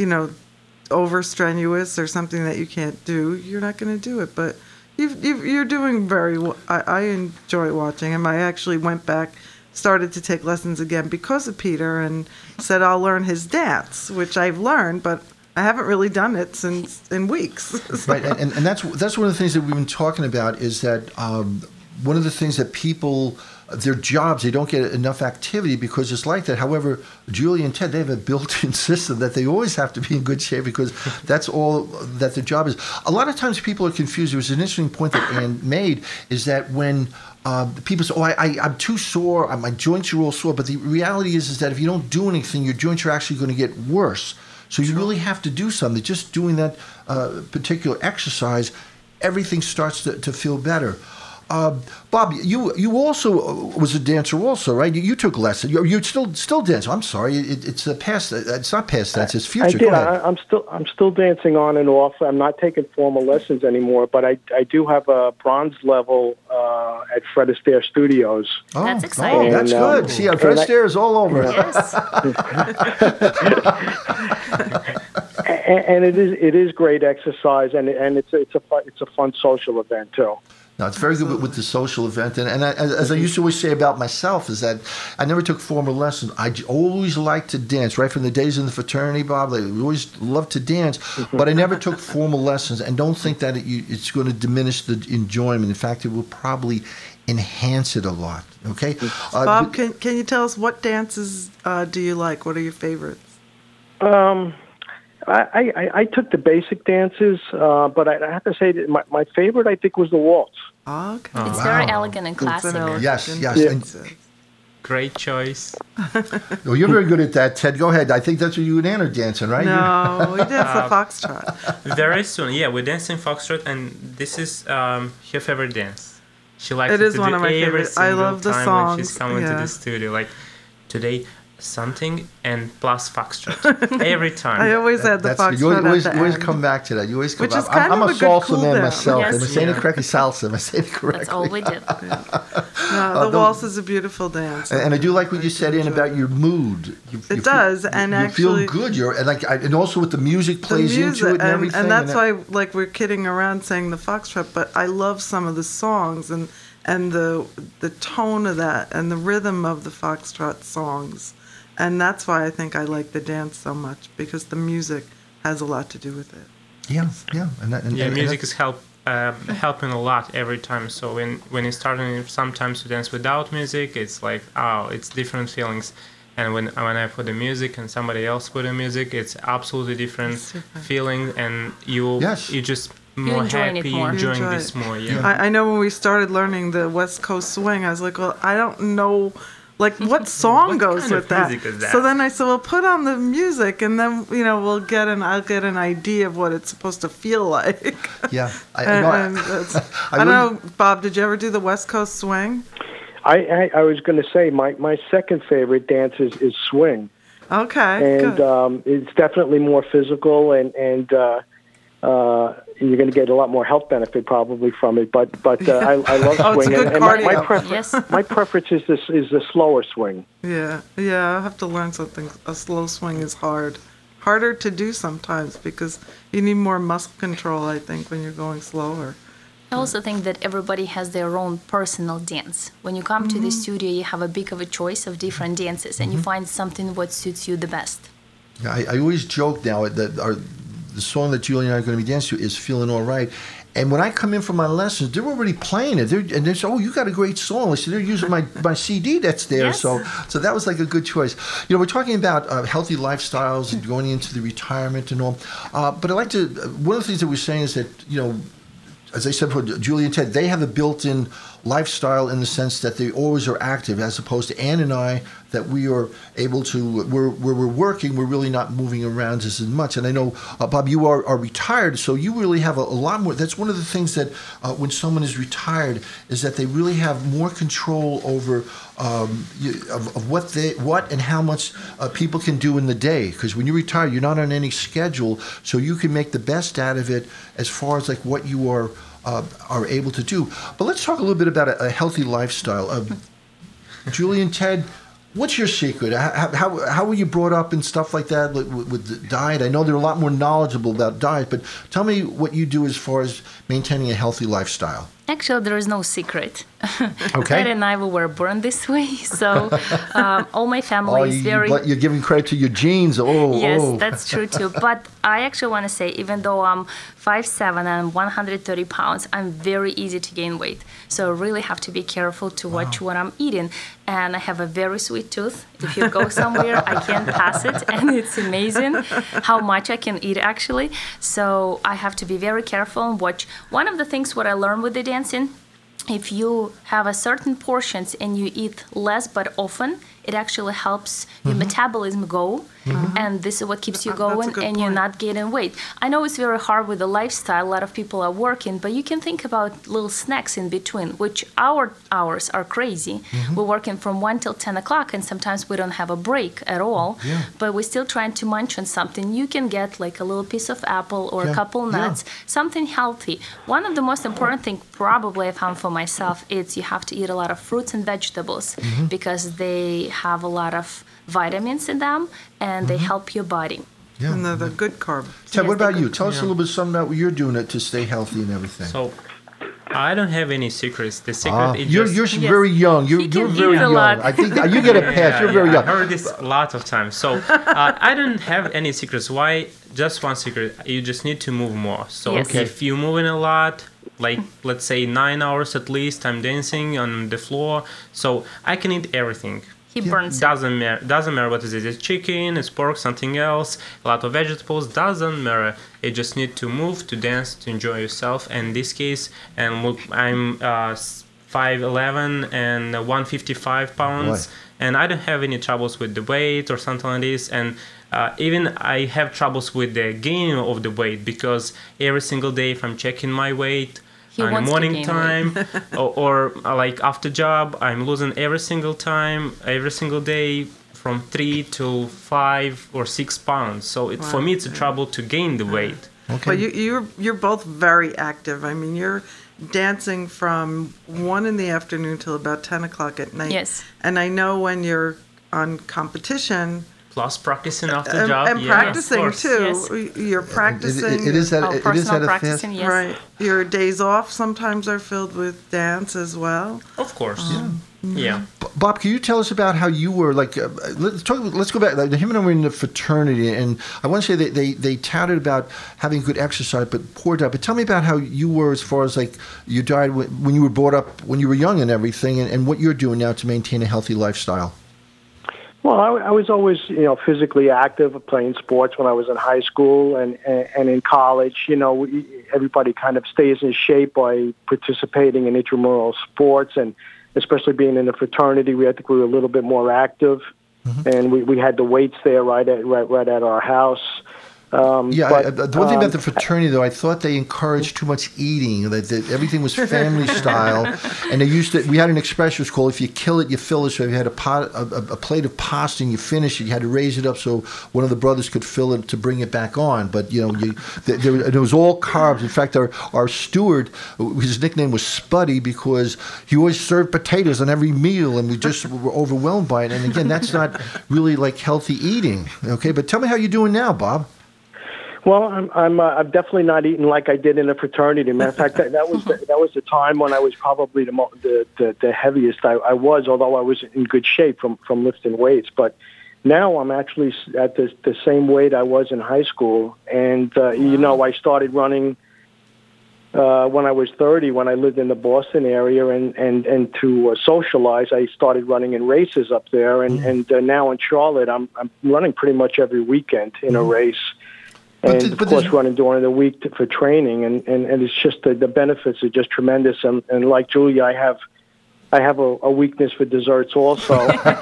over strenuous or something that you can't do, you're not going to do it. But you're doing very well. I enjoy watching him. I actually went back, started to take lessons again because of Peter, and said I'll learn his dance, which I've learned, but I haven't really done it in weeks. So. Right, and that's one of the things that we've been talking about is that one of the things that people, their jobs, they don't get enough activity because it's like that. However, Julie and Ted, they have a built-in system that they always have to be in good shape because that's all that their job is. A lot of times people are confused. There was an interesting point that Ann made, is that when people say, I'm too sore, my joints are all sore, but the reality is that if you don't do anything, your joints are actually going to get worse. So you really have to do something. Just doing that particular exercise, everything starts to feel better. Bob, you also was a dancer also, right? You took lessons. You still dance. I'm sorry, it's past. It's not past tense. It's future. I did. Go ahead. I'm still dancing on and off. I'm not taking formal lessons anymore, but I do have a bronze level at Fred Astaire Studios. Oh, that's exciting. That's good. See, Fred Astaire is all over. Yes. And it is great exercise, and it's a fun social event too. No, it's very good with the social event. And as I used to always say about myself is that I never took formal lessons. I always liked to dance, right from the days in the fraternity, Bob. I always loved to dance, but I never took formal lessons. And don't think that it's going to diminish the enjoyment. In fact, it will probably enhance it a lot. Okay, Bob, can you tell us what dances do you like? What are your favorites? I took the basic dances, but I have to say that my favorite, I think, was the waltz. Okay. It's very elegant and classic. Yes. Yeah. Great choice. Well, you're very good at that, Ted. Go ahead. I think that's what you and Ann are dancing, right? No, we dance the foxtrot. Very soon. Yeah, we're dancing foxtrot, and this is her favorite dance. She likes it to is do one of my every favorites. I love the time songs. when she's coming to the studio. Like today, something and plus foxtrot every time. I always had the foxtrot you always, at the always end. come back to that. You always come Which back. is kind I'm of a a good salsa cool man down. myself. Yes. Am I saying it correctly? Salsa. Am I saying it correctly? That's all we did. No, the waltz is a beautiful dance. And I do like what you said in about your mood. It does, and you actually feel good. And also with the music plays into it and everything. And that's why, like, we're kidding around saying the foxtrot, but I love some of the songs and the tone of that and the rhythm of the foxtrot songs. And that's why I think I like the dance so much, because the music has a lot to do with it. Yeah. And music is helping a lot every time. So when you're starting sometimes to dance without music, it's like, it's different feelings. And when I put the music and somebody else put the music, it's absolutely different feeling, and you just more happy, enjoying this more. Yeah. I know when we started learning the West Coast swing, I was like, well, I don't know like, what song goes kind of with that? music is that? So then I said, well, put on the music, and then I'll get an idea of what it's supposed to feel like. Yeah, I don't know, Bob. Did you ever do the West Coast swing? I was going to say my second favorite dance is swing. Okay, and it's definitely more physical, and you're going to get a lot more health benefit probably from it. But I love swing, it's good cardio. My preference is the slower swing. Yeah. I have to learn something. A slow swing is harder to do sometimes because you need more muscle control, I think, when you're going slower. I also think that everybody has their own personal dance. When you come to the studio, you have a big of a choice of different dances, and you find something what suits you the best. Yeah, I always joke now that the song that Julie and I are going to be dancing to is "Feeling All Right." And when I come in for my lessons, they're already playing it. They say, "Oh, you got a great song." I said, "They're using my CD that's there." Yes. So that was like a good choice. We're talking about healthy lifestyles and going into the retirement and all. But I like to. One of the things that we're saying is that as I said before, Julie and Ted, they have a built-in lifestyle in the sense that they always are active, as opposed to Ann and I, that we are able to, where we're working, we're really not moving around as much. And I know, Bob, you are retired, so you really have a lot more. That's one of the things that when someone is retired is that they really have more control over of what and how much people can do in the day. Because when you retire, you're not on any schedule, so you can make the best out of it as far as like what you are able to do. But let's talk a little bit about a healthy lifestyle. Julie and Ted, what's your secret? How were you brought up and stuff like that with the diet? I know they're a lot more knowledgeable about diet, but tell me what you do as far as maintaining a healthy lifestyle. Actually, there is no secret. Okay. Ted and I were born this way, so all my family is very... You're giving credit to your genes. Yes, that's true too. But I actually want to say, even though I'm 5'7" and 130 pounds, I'm very easy to gain weight. So I really have to be careful to watch what I'm eating. And I have a very sweet tooth. If you go somewhere, I can't pass it, and it's amazing how much I can eat, actually. So I have to be very careful and watch. One of the things what I learned with the dancing, if you have a certain portions and you eat less but often, it actually helps your metabolism go, and this is what keeps you going, and you're not gaining weight. I know it's very hard with the lifestyle. A lot of people are working, but you can think about little snacks in between, which our hours are crazy. We're working from 1 till 10 o'clock, and sometimes we don't have a break at all, but we're still trying to munch on something. You can get like a little piece of apple or a couple nuts, something healthy. One of the most important things probably I found for myself is you have to eat a lot of fruits and vegetables because they have a lot of vitamins in them, and they help your body. Yeah. And they're the good carbs. Ted, what about you? Tell us a little bit something about what you're doing to stay healthy and everything. So, I don't have any secrets. The secret is you're very young. You're very young. I think you get a pass. You're very young. I heard this a lot of times. So I don't have any secrets. Why? Just one secret. You just need to move more. So if you're moving a lot, like let's say 9 hours at least, I'm dancing on the floor. So I can eat everything. He burns. Doesn't matter what it is. It's chicken, it's pork, something else, a lot of vegetables. Doesn't matter. You just need to move, to dance, to enjoy yourself. And in this case, I'm 5'11" and 155 pounds, and I don't have any troubles with the weight or something like this. And even I have troubles with the gaining of the weight because every single day, if I'm checking my weight, in the morning time or like after job, I'm losing every single day from 3 to 5 or 6 pounds. So for me, it's a trouble to gain the weight. Okay. But you're both very active. I mean, you're dancing from 1 in the afternoon till about 10 o'clock at night. Yes. And I know when you're on competition. Plus practicing after job. And practicing too. Yes. You're practicing. It is at a fast. Yes. Right. Your days off sometimes are filled with dance as well. Of course. Yeah. Bob, can you tell us about how you were like? Let's go back. Like, him and I were in the fraternity, and I want to say that they touted about having good exercise, but poor diet. But tell me about how you were as far as like your diet when you were brought up when you were young and everything, and what you're doing now to maintain a healthy lifestyle. Well, I was always, physically active, playing sports when I was in high school and in college. Everybody kind of stays in shape by participating in intramural sports, and especially being in a fraternity, I think we were a little bit more active, and we had the weights there right at our house. The one thing about the fraternity, though, I thought they encouraged too much eating. That everything was family style, and we had an expression called "if you kill it, you fill it." So if you had a plate of pasta and you finished it, you had to raise it up so one of the brothers could fill it to bring it back on. But there was all carbs. In fact, our steward, his nickname was Spuddy because he always served potatoes on every meal, and we just were overwhelmed by it. And again, that's not really like healthy eating. Okay, but tell me how you're doing now, Bob. Well, I'm definitely not eating like I did in a fraternity. Matter of fact, that was the time when I was probably the heaviest I was, although I was in good shape from lifting weights. But now I'm actually at the same weight I was in high school, and I started running when I was 30, when I lived in the Boston area, and to socialize, I started running in races up there, and now in Charlotte, I'm running pretty much every weekend in a race. And, of course, running during the week for training, and it's just the benefits are just tremendous. And like Julia, I have a weakness for desserts also,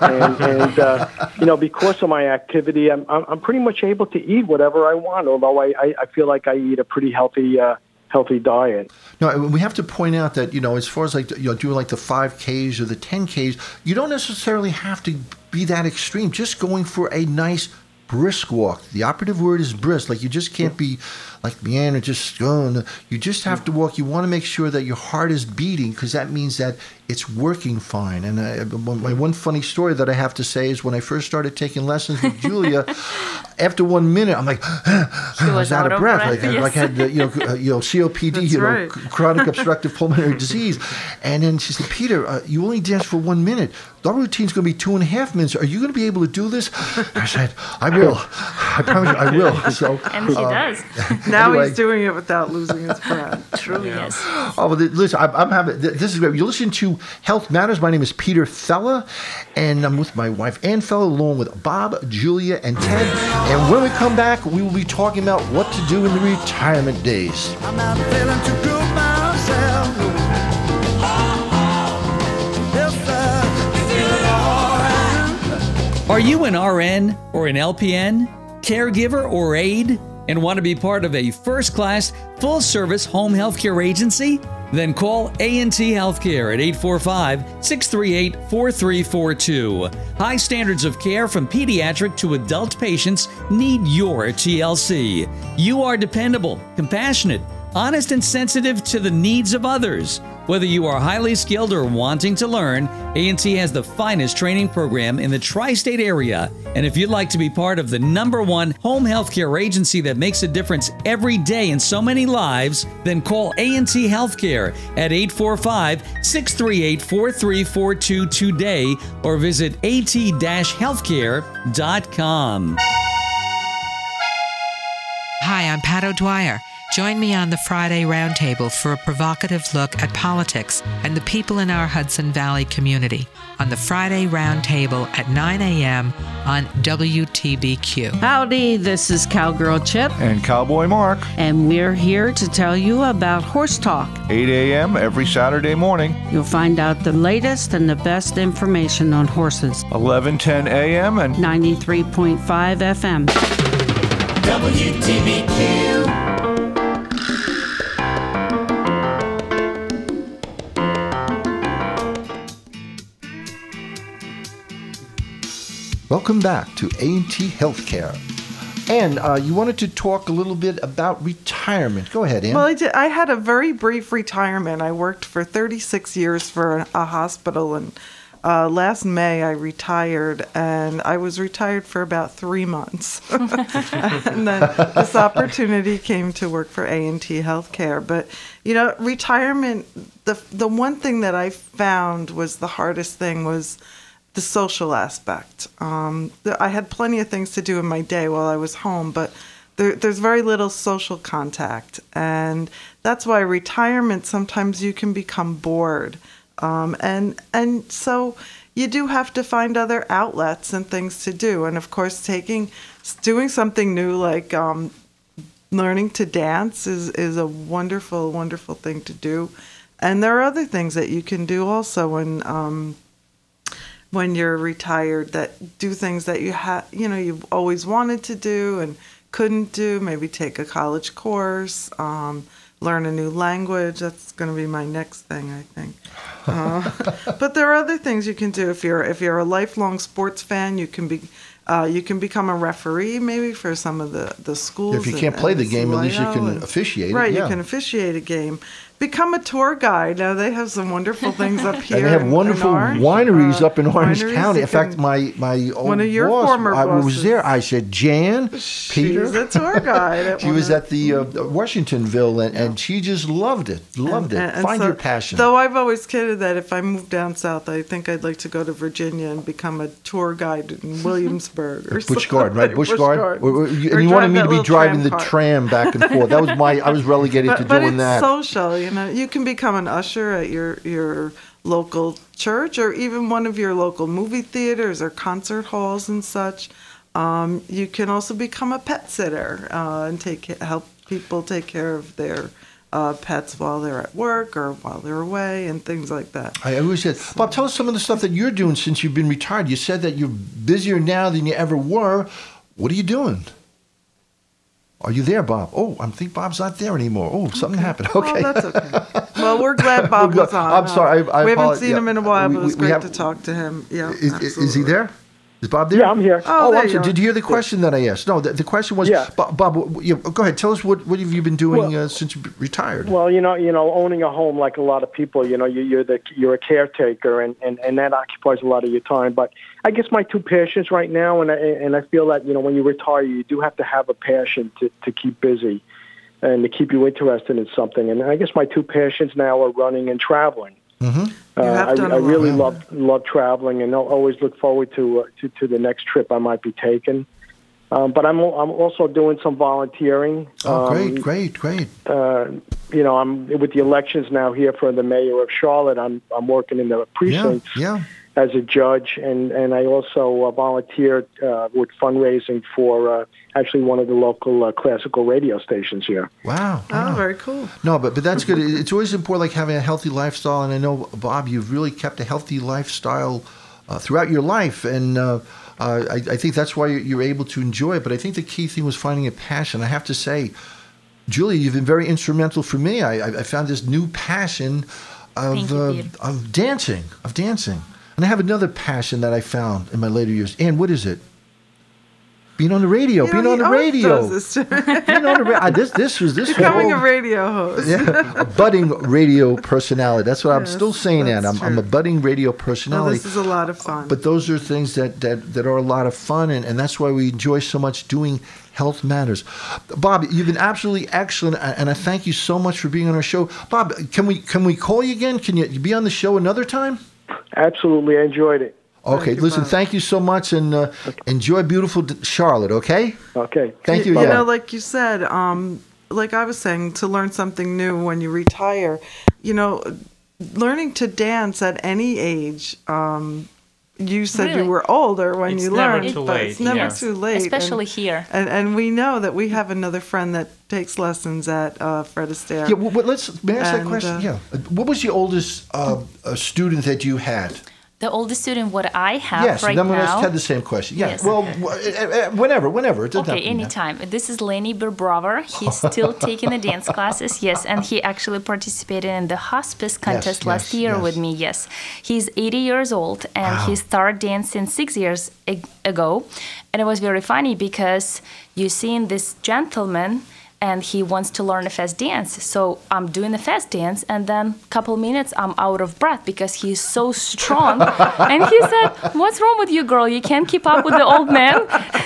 and because of my activity, I'm pretty much able to eat whatever I want. Although I feel like I eat a pretty healthy diet. No, we have to point out that as far as doing like the 5Ks or the 10Ks, you don't necessarily have to be that extreme. Just going for a nice brisk walk. The operative word is brisk. Like, you just can't be like Leanne just going. You just have to walk. You want to make sure that your heart is beating, because that means that it's working fine. And my one funny story that I have to say is when I first started taking lessons with Julia, after 1 minute, I'm like, I was out of breath. Like I had COPD, chronic obstructive pulmonary disease. And then she said, Peter, you only danced for 1 minute. The routine's going to be 2.5 minutes. Are you going to be able to do this? I said, I will. I promise you, I will. So, and he does. Now he's doing it without losing his breath. Truly, yes. Oh, well, listen, I'm having, this is great. You're listening to Health Matters. My name is Peter Fella, and I'm with my wife, Ann Fella, along with Bob, Julia, and Ted. And when we come back, we will be talking about what to do in the retirement days. I'm not feeling too good myself. Are you an RN or an LPN, caregiver or aide, and want to be part of a first-class, full-service home healthcare agency? Then call A&T Healthcare at 845-638-4342. High standards of care from pediatric to adult patients need your TLC. You are dependable, compassionate, honest, and sensitive to the needs of others. Whether you are highly skilled or wanting to learn, A&T has the finest training program in the tri-state area. And if you'd like to be part of the #1 home healthcare agency that makes a difference every day in so many lives, then call A&T Healthcare at 845-638-4342 today or visit at-healthcare.com. Hi, I'm Pat O'Dwyer. Join me on the Friday Roundtable for a provocative look at politics and the people in our Hudson Valley community on the Friday Roundtable at 9 a.m. on WTBQ. Howdy, this is Cowgirl Chip. And Cowboy Mark. And we're here to tell you about Horse Talk. 8 a.m. every Saturday morning. You'll find out the latest and the best information on horses. 11:10 a.m. and 93.5 FM. WTBQ. Welcome back to A&T Healthcare. And you wanted to talk a little bit about retirement. Go ahead, Ann. Well, I had a very brief retirement. I worked for 36 years for a hospital, and last May I retired, and I was retired for about 3 months. And then this opportunity came to work for A&T Healthcare. But, retirement, the one thing that I found was the hardest thing was the social aspect. I had plenty of things to do in my day while I was home, but there's very little social contact. And that's why retirement, sometimes you can become bored. And so you do have to find other outlets and things to do. And of course, doing something new like learning to dance is a wonderful, wonderful thing to do. And there are other things that you can do also when you're retired, that do things that you've always wanted to do and couldn't do. Maybe take a college course, learn a new language. That's going to be my next thing, I think. But there are other things you can do. If you're a lifelong sports fan, you can become a referee maybe for some of the schools. If you can't play the game, at least you can officiate it. Right, yeah. you can officiate a game. Become a tour guide. Now, they have some wonderful things up here. And they have wonderful wineries up in Orange County. In fact, my old one of your boss, former I was bosses. there. I said, Jan, Peter. She's a tour guide. She was at the Washingtonville, and she just loved it. Loved it. And Find so, your passion. Though I've always kidded that if I move down south, I think I'd like to go to Virginia and become a tour guide in Williamsburg or Busch something. Gardens, right? Busch Gardens. And you drive wanted me that to be little driving the tram car. tram back and forth. That was I was relegated to doing that. But it's social, You can become an usher at your local church or even one of your local movie theaters or concert halls and such. You can also become a pet sitter and help people take care of their pets while they're at work or while they're away and things like that. I always said, Bob, tell us some of the stuff that you're doing since you've been retired. You said that you're busier now than you ever were. What are you doing? Are you there, Bob? Oh, I think Bob's not there anymore. Oh, something happened. Okay. Well, that's okay. Well, we're glad Bob was on. I'm sorry. I we haven't apologize. seen him in a while, but it was we great to talk to him. Yeah, is he there? Is Bob there? Yeah, I'm here. Oh, there I'm you sorry. are. Did you hear the question that I asked? No, the question was, Bob, go ahead. Tell us what have you been doing since you retired? Well, owning a home, like a lot of people, you're a caretaker, and that occupies a lot of your time. But I guess my two passions right now, and I feel that when you retire, you do have to have a passion to keep busy and to keep you interested in something. And I guess my two passions now are running and traveling. Mm-hmm. I really love traveling, and I'll always look forward to the next trip I might be taking. But I'm also doing some volunteering. Oh, great. I'm with the elections now here for the mayor of Charlotte. I'm working in the precincts as a judge, and I also volunteered with fundraising for actually one of the local classical radio stations here. Wow. Oh, very cool. No, but that's good. It's always important, like having a healthy lifestyle. And I know, Bob, you've really kept a healthy lifestyle throughout your life, and I think that's why you're able to enjoy it. But I think the key thing was finding a passion. I have to say, Julia, you've been very instrumental for me. I found this new passion of dancing. And I have another passion that I found in my later years. Ann, what is it? Being on the radio. Being on the radio. Being on the radio. This was becoming a radio host. Yeah, a budding radio personality. That's what I'm still saying, Ann. I'm a budding radio personality. Well, this is a lot of fun. But those are things that are a lot of fun, and that's why we enjoy so much doing Health Matters. Bob, you've been absolutely excellent, and I thank you so much for being on our show. Bob, can we call you again? Can you be on the show another time? Absolutely, I enjoyed it. Okay, listen, thank you so much, and enjoy beautiful Charlotte, okay? Okay. Thank you. Like you said, like I was saying, to learn something new when you retire, learning to dance at any age, you said you were older when you learned, but it's never too late. Especially here. And we know that we have another friend that takes lessons at Fred Astaire. Yeah, well, may I ask that question? What was the oldest student that you had? The oldest student, what I have right now. Yes, I had the same question. Yeah, yes. Well, whenever. It doesn't okay, anytime. This is Lenny Berbrover. He's still taking the dance classes, yes, and he actually participated in the hospice contest last year with me, yes. He's 80 years old, and he started dancing 6 years ago, and it was very funny because you seen this gentleman, and he wants to learn a fast dance. So I'm doing the fast dance, and then a couple minutes I'm out of breath because he's so strong. And he said, "What's wrong with you, girl? You can't keep up with the old man."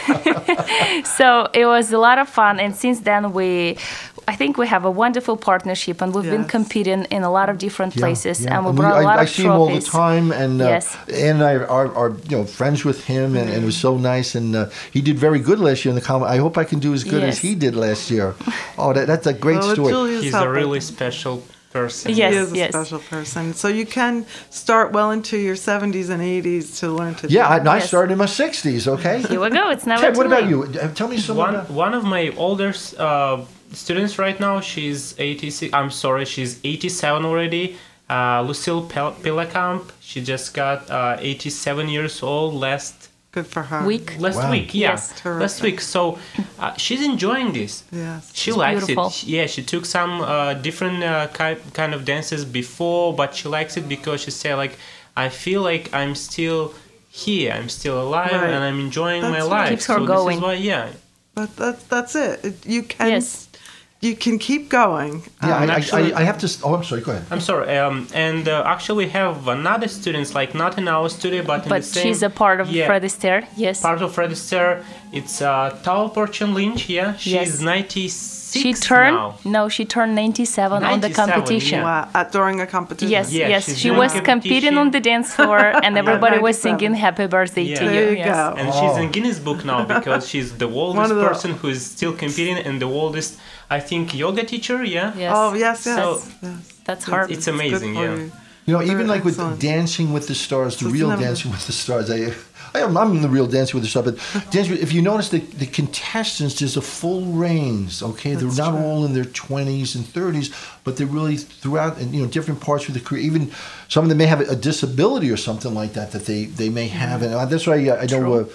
So it was a lot of fun, and since then I think we have a wonderful partnership, and we've been competing in a lot of different places, and we brought a lot of trophies. I see him all the time, and Ann and I are friends with him, and it was so nice. And he did very good last year in the comedy. I hope I can do as good as he did last year. Oh, that's a great story. He's a really special person. Yes, he is a special person. So you can start well into your 70s and 80s to learn to dance. I started in my 60s, okay? Here we go. It's never Ted, too what about late. you? Tell me something. One of my older students right now. She's 86. I'm sorry, she's 87 already. Lucille Pillakamp. She just got 87 years old last. Good for her. Last week, yeah. Yes. Last week. So she's enjoying this. Yes. She It's likes beautiful. it. Yeah, she took some different kind of dances before, but she likes it because she said, like, I feel like I'm still here. I'm still alive, Right. and I'm enjoying my That's life. Keeps her so going. This is why, yeah. But that's it. You can Yes. you can keep going. Yeah, actually- I have to. Oh, I'm sorry. Go ahead. I'm sorry. And actually, we have another students, like not in our studio, but in But the same. she's a part of yeah, Fred Astaire. Yes. Part of Fred Astaire. It's Tao Porchin Lynch. Yeah, she's Yes. 96 She turned now. she turned 97 on the 97, competition. yeah. Wow. During a competition. Yes, Yeah, yes. she's She doing was competing on the dance floor, and everybody was 97. singing "Happy Birthday" Yeah. to you. There you Yes. go. And she's in Guinness Book now because she's the One oldest of the- person who is still competing and the oldest, I think, yoga teacher. Yeah. Yes. Oh yes, yes. So- yes. That's her. It's amazing. Good for Yeah. you. You know, even Very like with excellent. Dancing with the Stars, the So it's real never- Dancing with the Stars. I'm in the real Dancing with the Stars, but if you notice the contestants, there's a full range. Okay, they're That's not true. all in their 20s and 30s, but they're really throughout, and different parts of the career. Even some of them may have a disability or something like that they may have, and that's why I know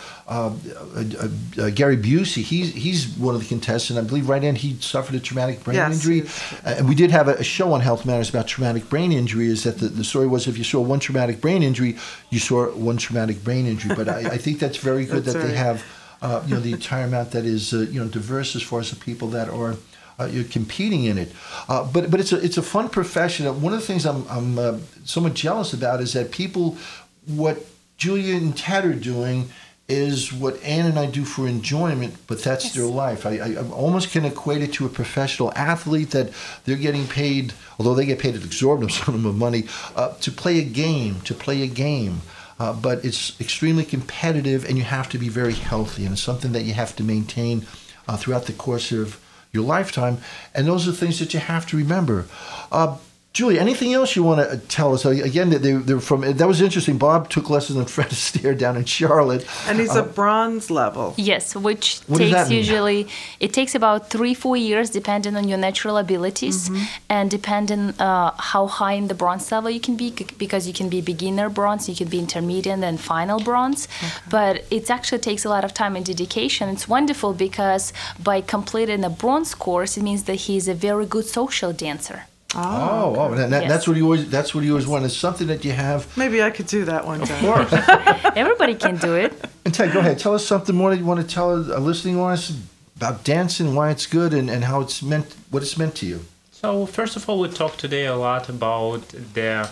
Gary Busey. He's one of the contestants. I believe right in he suffered a traumatic brain Yes, injury, yes. and we did have a show on Health Matters about traumatic brain injury. Is that the story was if you saw one traumatic brain injury, you saw one traumatic brain injury. But I think that's very good That's that they right. have the entire amount that is diverse as far as the people that are you're competing in it. But it's a fun profession. One of the things I'm somewhat jealous about is that people, what Julia and Ted are doing is what Ann and I do for enjoyment, but that's their life. I almost can equate it to a professional athlete that they're getting paid, although they get paid an exorbitant sum of money, to play a game. But it's extremely competitive, and you have to be very healthy, and it's something that you have to maintain throughout the course of your lifetime. And those are things that you have to remember. Julie, anything else you want to tell us? Again, they're from. That was interesting. Bob took lessons on Fred Astaire down in Charlotte, And he's a bronze level. Yes, which What does that takes mean? usually it takes about 3-4 years, depending on your natural abilities and depending how high in the bronze level you can be, because you can be beginner bronze, you can be intermediate, and final bronze. But it actually takes a lot of time and dedication. It's wonderful because by completing a bronze course, it means that he's a very good social dancer. That's what he always. That's what he always wanted. It's something that you have. Maybe I could do that one day. Everybody can do it. And Ted, go ahead. Tell us something more that you want to tell a listening audience about dancing, why it's good, and how it's meant, what it's meant to you. So first of all, we talked today a lot about the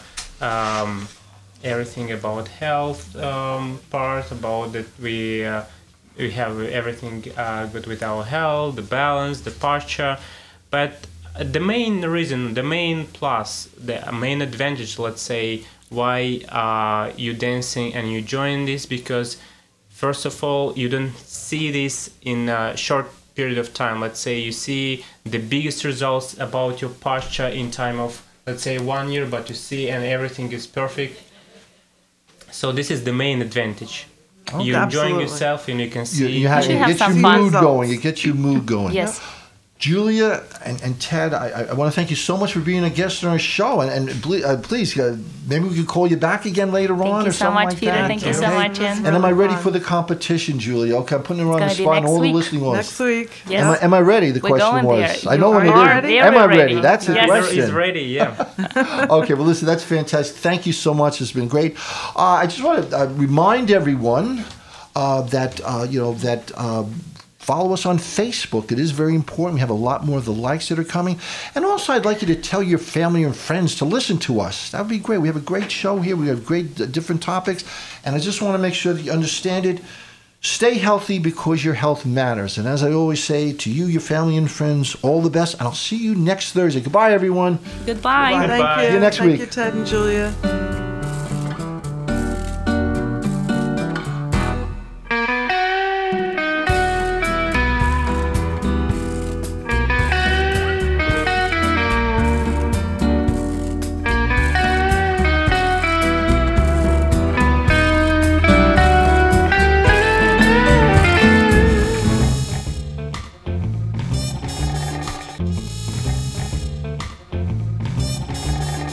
everything about health part, about that we have everything good with our health, the balance, the posture, but the main reason, the main plus, the main advantage, let's say, why you dancing and you join this, because first of all, you don't see this in a short period of time. Let's say you see the biggest results about your posture in time of, let's say, 1 year, but you see and everything is perfect. So this is the main advantage. Oh, You're enjoying absolutely. yourself and you can see. You get your mood going. You get your mood going. Yes. Julia and Ted, I want to thank you so much for being a guest on our show, and please, maybe we could call you back again later on Thank you or so something much, like Peter. that. Thank you so much, Jen. And am I ready for the competition, Julia? Okay, I'm putting her on the gonna be spot and next all the week. listening audience. Next week. Yes. Am I ready? The We're question going was. there. I know You when it are is. very Am I ready? ready. That's the Yes. question. He's ready, yeah. Okay, well, listen, that's fantastic. Thank you so much. It's been great. I just want to remind everyone that follow us on Facebook. It is very important. We have a lot more of the likes that are coming. And also, I'd like you to tell your family and friends to listen to us. That would be great. We have a great show here. We have great different topics. And I just want to make sure that you understand it. Stay healthy because your health matters. And as I always say to you, your family and friends, all the best. And I'll see you next Thursday. Goodbye, everyone. Goodbye. Thank See you next Thank week. you, Ted and Julia.